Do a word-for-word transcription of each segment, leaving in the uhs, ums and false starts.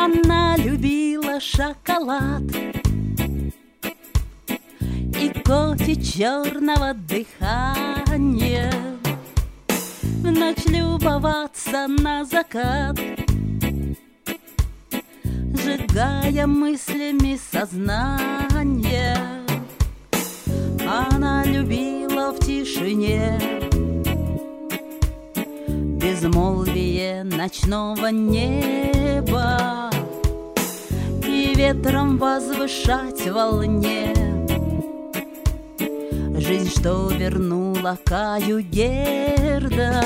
Она любила шоколад и кофе черного дыхания, в ночь любоваться на закат, сжигая мыслями сознание. Она любила в тишине безмолвие ночного неба и ветром возвышать волне жизнь, что вернула Каю Герда.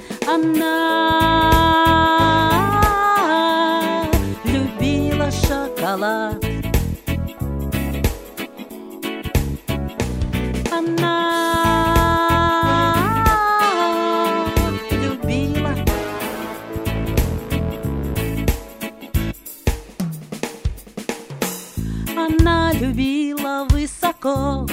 Она любила шоколад, она любила. Она любила высоко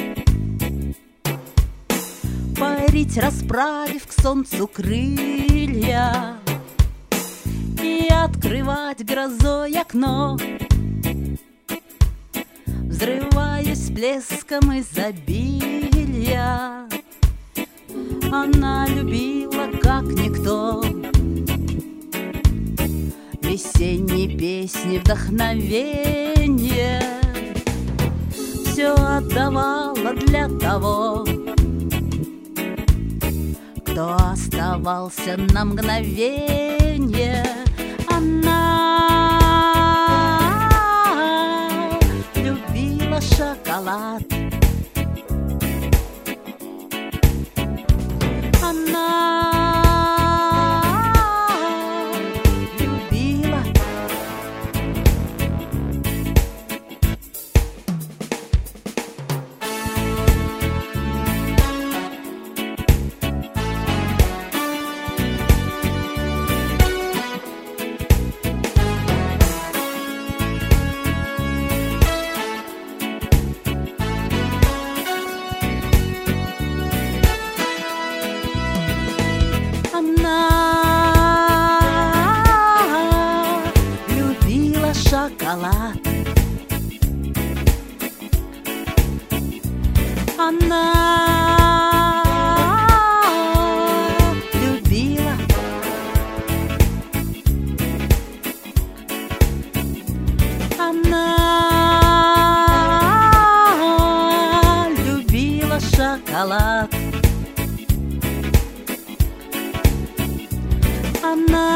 парить, расправив к солнцу крылья, и открывать грозой окно, взрываясь блеском изобилия. Она любила, как никто, весенние песни, вдохновение. Все отдавала для того, кто оставался на мгновенье. Она любила шоколад, она любила. Шоколад. Она любила. Она любила шоколад. Она